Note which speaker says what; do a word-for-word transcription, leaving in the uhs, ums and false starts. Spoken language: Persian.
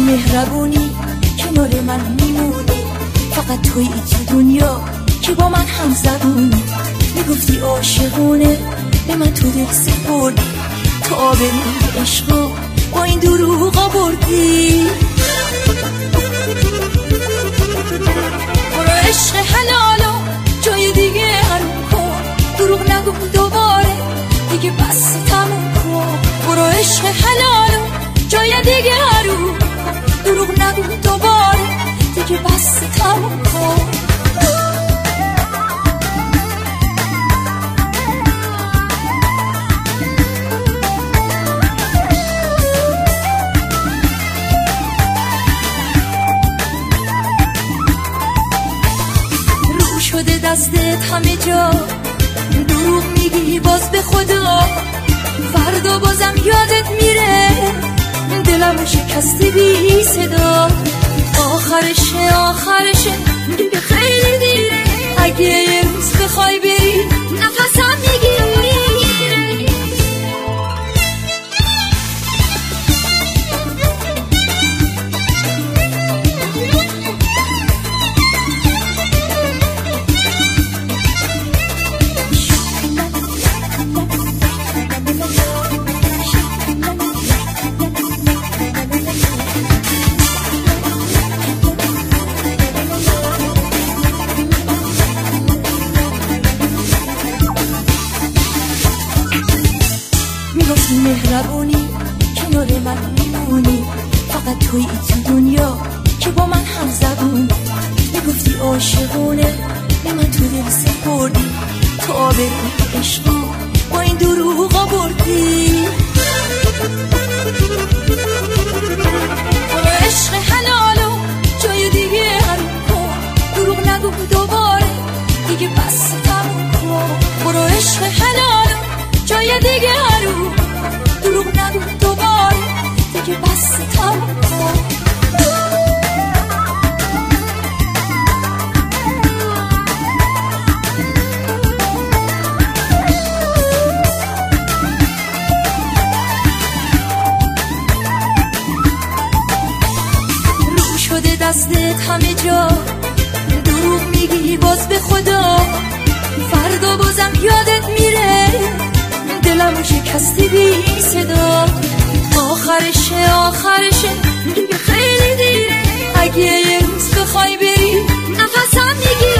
Speaker 1: مهربونی کنار من میمونی، فقط توی تو دنیا که با من هم زبونی. میگفتی عاشقونه به من تو دل سپردی، تو آبروی عشقا با این دروغا بردی. برو عشق حلالو جای دیگه حروم کن، دروغ نگو دوباره دیگه بس تموم کن. برو عشق حلالو جای دیگه حروم کن، دروغ نگو دوباره دیگه بس تموم کن. شده دستت همه جا، دروغ میگی باز به خدا، فردا بازم یادت میره، دلمو شکستی بی صدا. آخرشه آخرشه دیگه خیلی دیره، اگه یه روز بخوای بری نفسم میگیری. میگفتی مهربونی کنار من میمونی، فقط توی تو دنیا که با من هم زبونی. میگفتی عاشقونه به من تو دل سپردی، تو آبروی عشقا با این دروغا بردی. برو عشق حلالو جای دیگه حروم کن، دروغ نگو دوباره دیگه بس تموم کن. برو عشق حلالو جای دیگه حروم کن، دروغ نگو دوباره دیگه بس تموم کن. رو شده دستت همه جا، دروغ میگی باز به خدا، فردا بازم یادت میره، دلمو شکستی بی صدا. آخرشه آخرشه دیگه خیلی دیره، اگه یه روز بخوای بری نفسم میگیری.